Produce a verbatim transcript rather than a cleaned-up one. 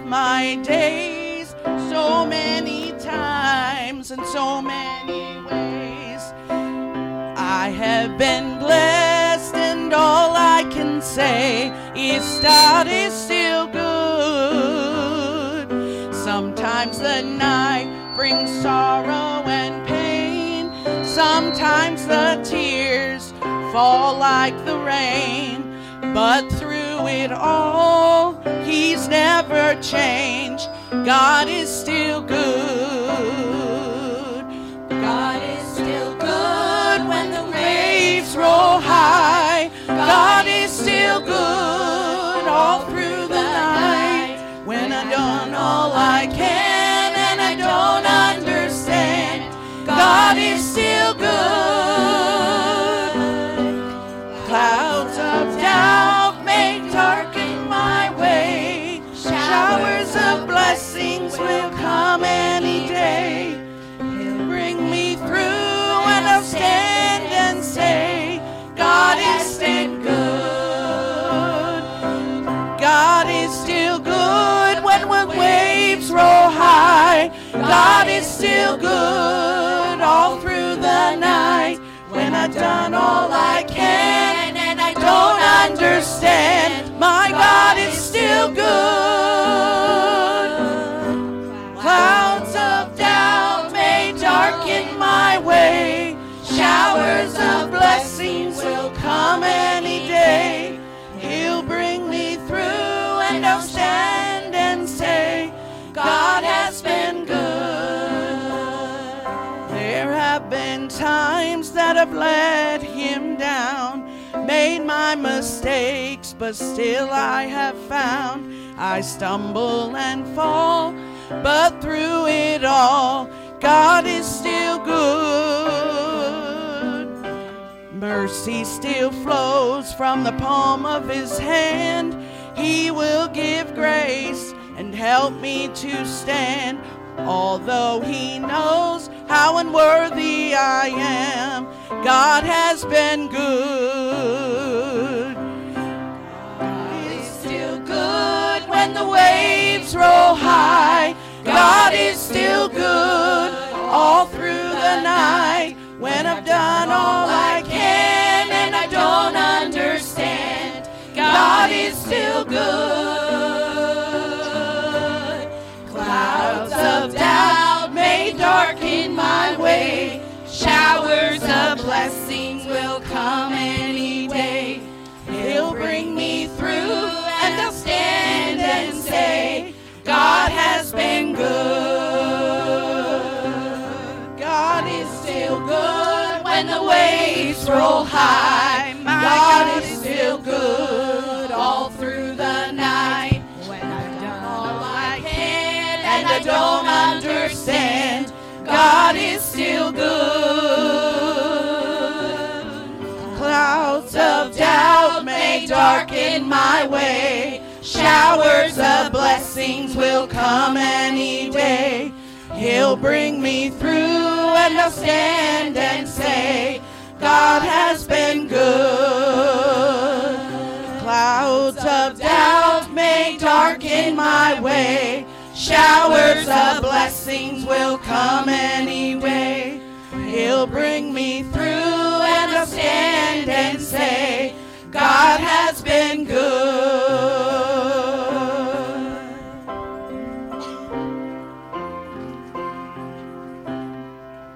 my days so many times in so many ways. I have been blessed, and all I can say is God is still good. Sometimes the night brings sorrow and pain. Sometimes the tears fall like the rain. But through it all, He's never changed. God is still good. God is still good when the waves roll high. God is still good all through the night. When I've done all I can and I don't understand, God is still good. Clouds of doubt may darken my way. Showers of blessings will come any day. He'll bring me through, and I'll stand and say, God is still good. God is still good when the waves roll high. God is still good all through the night. When I've done all I can and I don't understand, my God is still good. Clouds of doubt may darken my way. Showers of blessings will come any day. He'll bring me through, and I'll stand and say, God has been good. There have been times that I've let Him down, made my mistakes, but still I have found I stumble and fall, but through it all, God is still good. Mercy still flows from the palm of His hand. He will give grace and help me to stand. Although He knows how unworthy I am, God has been good. God is still good when the waves roll high. God is still good all through the night. When I've done all I can and I don't understand, God is still good. Clouds of doubt may darken my way. Showers of blessings will come any day. He'll bring me through, and I'll stand and say, God has been good. God is still good when the waves roll high. My God is still good all through the night. When I've done all I can and I don't understand, God is still good. Clouds of doubt may darken my way. Showers of blessings will come any day. He'll bring me through, and I'll stand and say, God has been good. Clouds of doubt may darken my way. Showers of blessings will come any way. He'll bring me through,